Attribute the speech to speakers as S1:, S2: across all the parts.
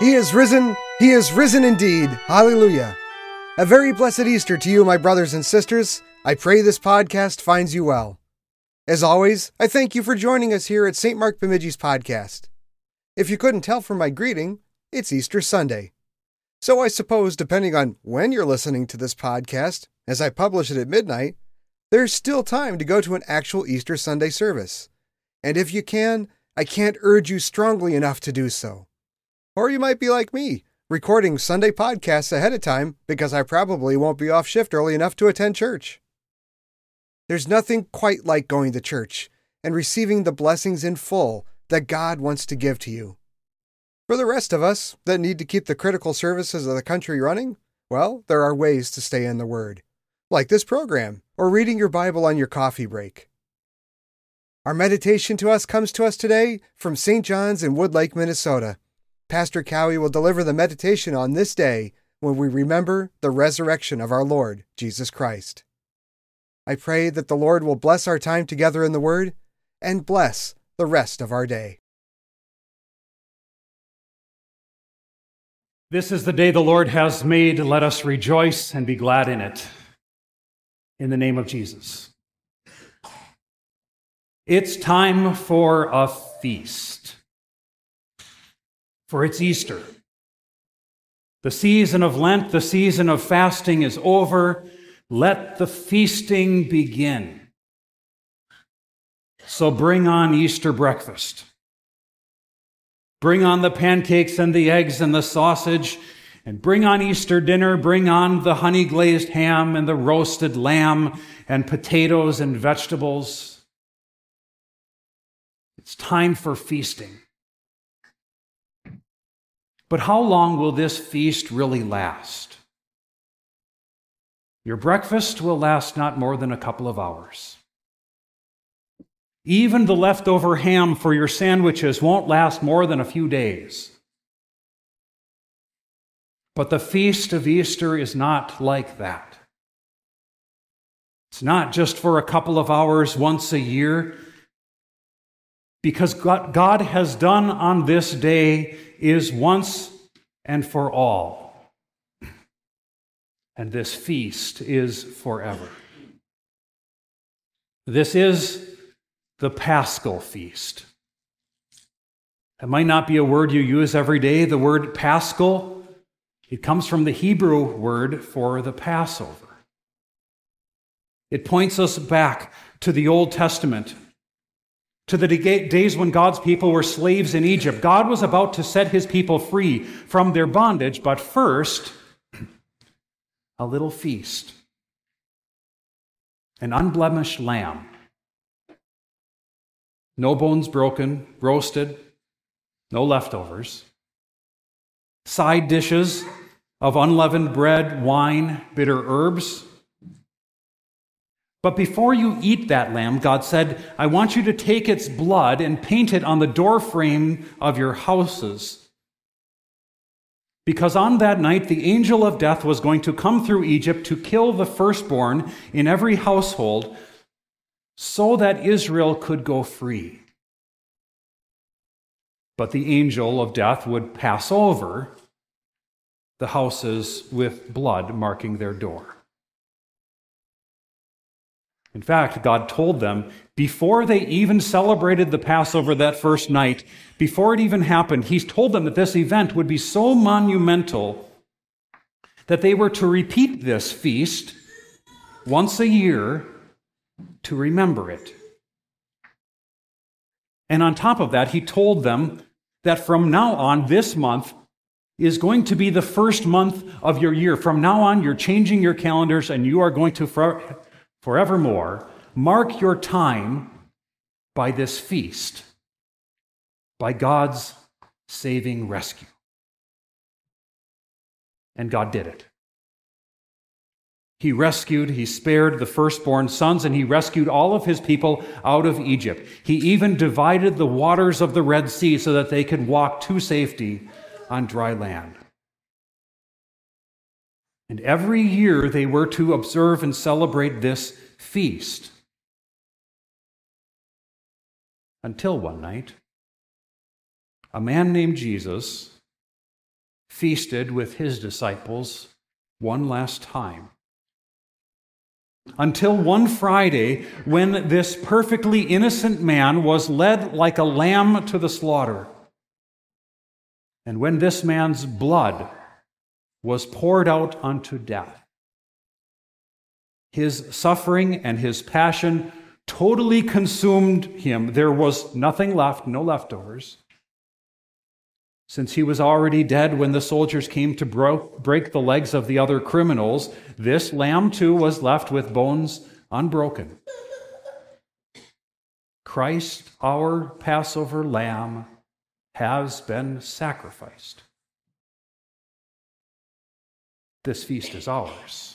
S1: He is risen. He is risen indeed. Hallelujah. A very blessed Easter to you, my brothers and sisters. I pray this podcast finds you well. As always, I thank you for joining us here at St. Mark Bemidji's podcast. If you couldn't tell from my greeting, it's Easter Sunday. So I suppose, depending on when you're listening to this podcast, as I publish it at midnight, there's still time to go to an actual Easter Sunday service. And if you can, I can't urge you strongly enough to do so. Or you might be like me, recording Sunday podcasts ahead of time because I probably won't be off shift early enough to attend church. There's nothing quite like going to church and receiving the blessings in full that God wants to give to you. For the rest of us that need to keep the critical services of the country running, well, there are ways to stay in the Word, like this program or reading your Bible on your coffee break. Our meditation comes to us today from St. John's in Wood Lake, Minnesota. Pastor Cowie will deliver the meditation on this day when we remember the resurrection of our Lord, Jesus Christ. I pray that the Lord will bless our time together in the Word and bless the rest of our day.
S2: This is the day the Lord has made. Let us rejoice and be glad in it. In the name of Jesus. It's time for a feast. For it's Easter. The season of Lent, the season of fasting is over. Let the feasting begin. So bring on Easter breakfast. Bring on the pancakes and the eggs and the sausage, and bring on Easter dinner. Bring on the honey-glazed ham and the roasted lamb and potatoes and vegetables. It's time for feasting. But how long will this feast really last? Your breakfast will last not more than a couple of hours. Even the leftover ham for your sandwiches won't last more than a few days. But the feast of Easter is not like that. It's not just for a couple of hours once a year, because what God has done on this day is once and for all. And this feast is forever. This is the Paschal feast. It might not be a word you use every day. The word Paschal, it comes from the Hebrew word for the Passover. It points us back to the Old Testament, to the days when God's people were slaves in Egypt. God was about to set his people free from their bondage, but first, a little feast. An unblemished lamb. No bones broken, roasted, no leftovers. Side dishes of unleavened bread, wine, bitter herbs. But before you eat that lamb, God said, I want you to take its blood and paint it on the doorframe of your houses. Because on that night, the angel of death was going to come through Egypt to kill the firstborn in every household so that Israel could go free. But the angel of death would pass over the houses with blood marking their door. In fact, God told them, before they even celebrated the Passover that first night, before it even happened, He told them that this event would be so monumental that they were to repeat this feast once a year to remember it. And on top of that, He told them that from now on, this month is going to be the first month of your year. From now on, you're changing your calendars and you are going to forevermore mark your time by this feast, by God's saving rescue. And God did it. He spared the firstborn sons, and He rescued all of His people out of Egypt. He even divided the waters of the Red Sea so that they could walk to safety on dry land. And every year they were to observe and celebrate this feast. Until one night, a man named Jesus feasted with his disciples one last time. Until one Friday, when this perfectly innocent man was led like a lamb to the slaughter, and when this man's blood was poured out unto death. His suffering and his passion totally consumed him. There was nothing left, no leftovers. Since he was already dead when the soldiers came to break the legs of the other criminals, this lamb too was left with bones unbroken. Christ, our Passover lamb, has been sacrificed. This feast is ours.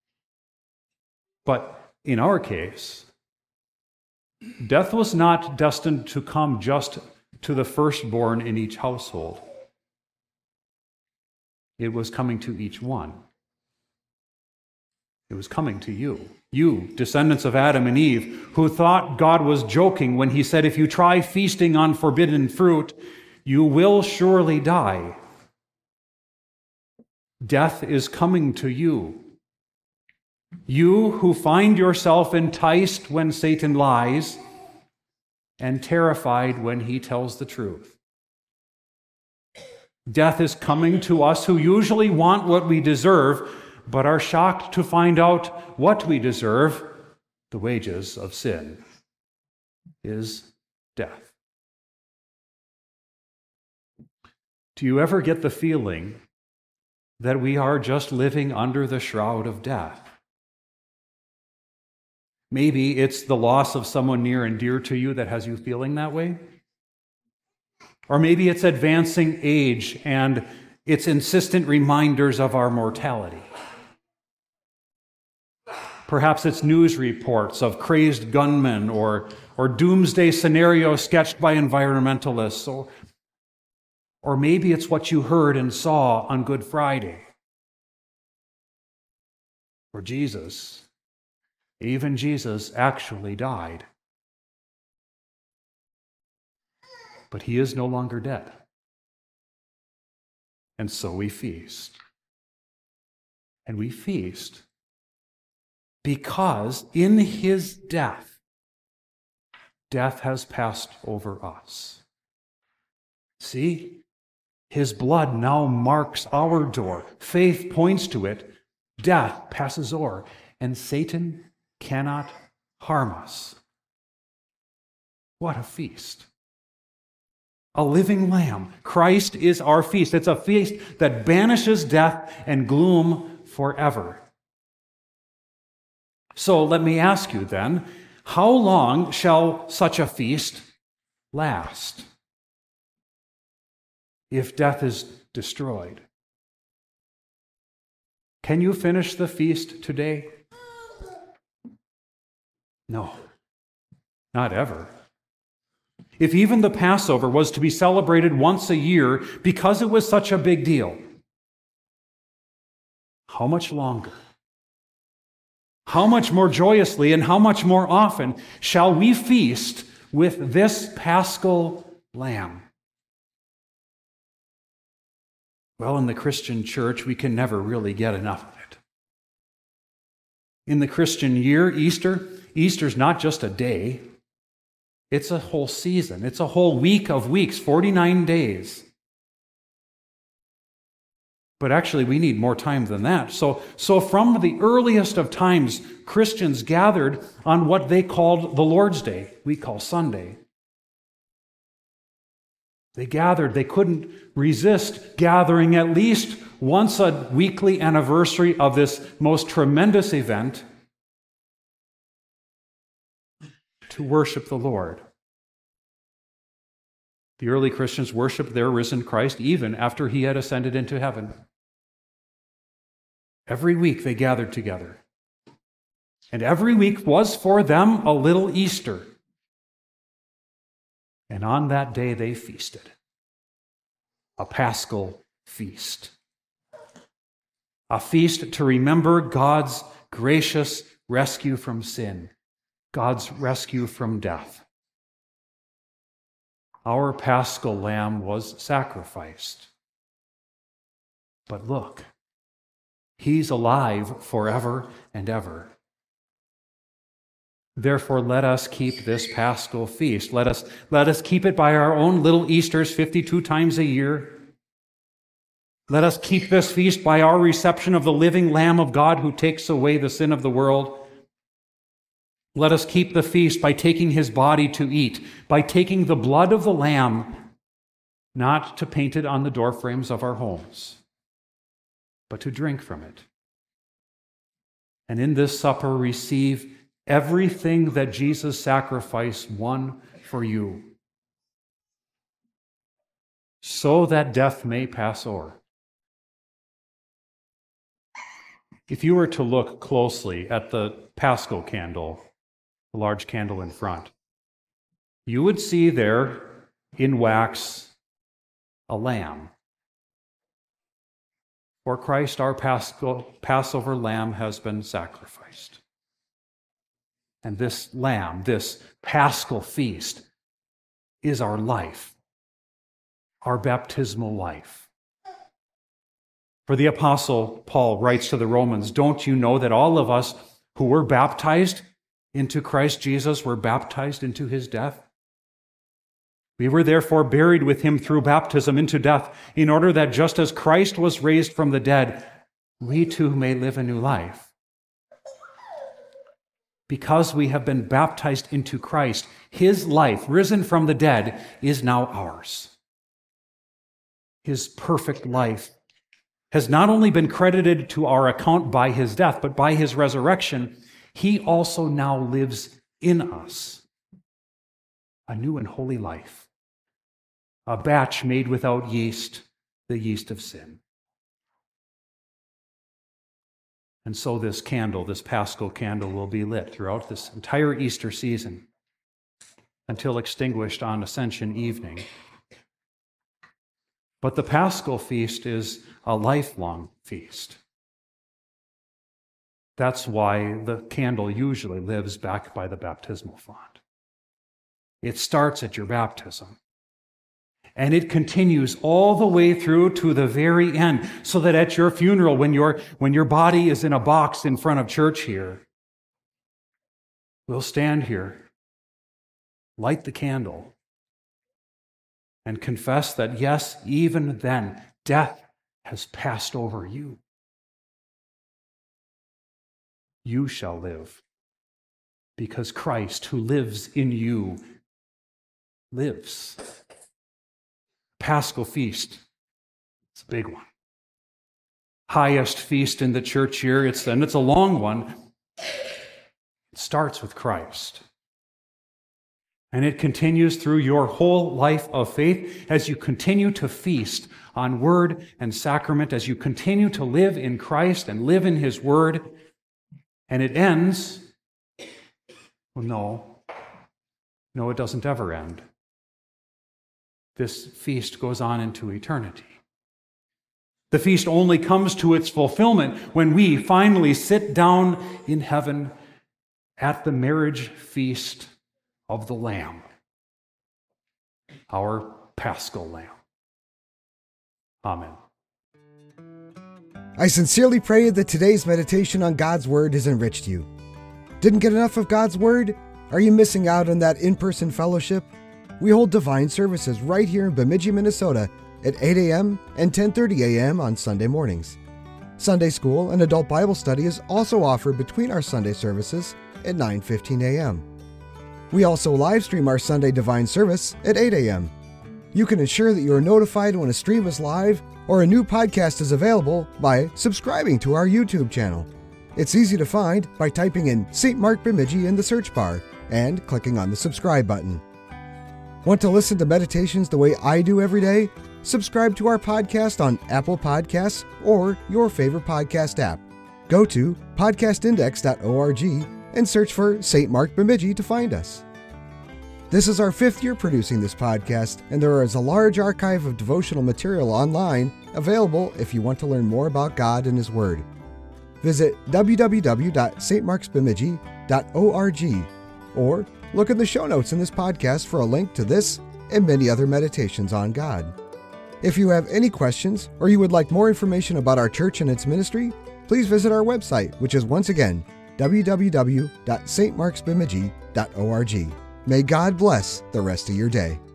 S2: But in our case, death was not destined to come just to the firstborn in each household. It was coming to each one. It was coming to you. You, descendants of Adam and Eve, who thought God was joking when he said, if you try feasting on forbidden fruit, you will surely die. Death is coming to you. You who find yourself enticed when Satan lies and terrified when he tells the truth. Death is coming to us who usually want what we deserve, but are shocked to find out what we deserve. The wages of sin is death. Do you ever get the feeling that we are just living under the shroud of death? Maybe it's the loss of someone near and dear to you that has you feeling that way. Or maybe it's advancing age and its insistent reminders of our mortality. Perhaps it's news reports of crazed gunmen or doomsday scenarios sketched by environmentalists. Or maybe it's what you heard and saw on Good Friday. Or Jesus, even Jesus actually died. But he is no longer dead. And so we feast. And we feast because in his death, death has passed over us. See? His blood now marks our door. Faith points to it. Death passes o'er, and Satan cannot harm us. What a feast. A living lamb. Christ is our feast. It's a feast that banishes death and gloom forever. So let me ask you then, how long shall such a feast last? If death is destroyed, can you finish the feast today? No, not ever. If even the Passover was to be celebrated once a year because it was such a big deal, how much longer? How much more joyously and how much more often shall we feast with this Paschal Lamb? Well, in the Christian church, we can never really get enough of it. In the Christian year, Easter's not just a day. It's a whole season. It's a whole week of weeks, 49 days. But actually, we need more time than that. So from the earliest of times, Christians gathered on what they called the Lord's Day, we call Sunday. They gathered. They couldn't resist gathering at least once a weekly anniversary of this most tremendous event to worship the Lord. The early Christians worshiped their risen Christ even after he had ascended into heaven. Every week they gathered together. And every week was for them a little Easter. And on that day they feasted. A Paschal feast. A feast to remember God's gracious rescue from sin. God's rescue from death. Our Paschal Lamb was sacrificed. But look, he's alive forever and ever. Therefore, let us keep this Paschal feast. Let us keep it by our own little Easters 52 times a year. Let us keep this feast by our reception of the living Lamb of God who takes away the sin of the world. Let us keep the feast by taking his body to eat, by taking the blood of the Lamb, not to paint it on the doorframes of our homes, but to drink from it. And in this supper, receive everything that Jesus sacrificed won for you, so that death may pass o'er. If you were to look closely at the Paschal candle, the large candle in front, you would see there in wax a lamb. For Christ, our Passover lamb, has been sacrificed. And this lamb, this Paschal feast, is our life, our baptismal life. For the Apostle Paul writes to the Romans, "Don't you know that all of us who were baptized into Christ Jesus were baptized into his death? We were therefore buried with him through baptism into death, in order that just as Christ was raised from the dead, we too may live a new life. Because we have been baptized into Christ, his life, risen from the dead, is now ours. His perfect life has not only been credited to our account by his death, but by his resurrection, he also now lives in us. A new and holy life, a batch made without yeast, the yeast of sin." And so this candle, this Paschal candle, will be lit throughout this entire Easter season until extinguished on Ascension evening. But the Paschal feast is a lifelong feast. That's why the candle usually lives back by the baptismal font. It starts at your baptism, and it continues all the way through to the very end, so that at your funeral, when your body is in a box in front of church here, we'll stand here, light the candle, and confess that, yes, even then, death has passed over you. You shall live, because Christ, who lives in you, lives. Paschal feast, it's a big one. Highest feast in the church year, it's a long one. It starts with Christ. And it continues through your whole life of faith as you continue to feast on word and sacrament, as you continue to live in Christ and live in his word. And it ends, well, no, it doesn't ever end. This feast goes on into eternity. The feast only comes to its fulfillment when we finally sit down in heaven at the marriage feast of the Lamb, our Paschal Lamb. Amen.
S1: I sincerely pray that today's meditation on God's Word has enriched you. Didn't get enough of God's Word? Are you missing out on that in-person fellowship? We hold divine services right here in Bemidji, Minnesota at 8 a.m. and 10:30 a.m. on Sunday mornings. Sunday school and adult Bible study is also offered between our Sunday services at 9:15 a.m. We also live stream our Sunday divine service at 8 a.m. You can ensure that you are notified when a stream is live or a new podcast is available by subscribing to our YouTube channel. It's easy to find by typing in St. Mark Bemidji in the search bar and clicking on the subscribe button. Want to listen to meditations the way I do every day? Subscribe to our podcast on Apple Podcasts or your favorite podcast app. Go to podcastindex.org and search for St. Mark Bemidji to find us. This is our 5th year producing this podcast, and there is a large archive of devotional material online available if you want to learn more about God and His Word. Visit www.stmarksbemidji.org or look in the show notes in this podcast for a link to this and many other meditations on God. If you have any questions or you would like more information about our church and its ministry, please visit our website, which is once again www.stmarksbemidji.org. May God bless the rest of your day.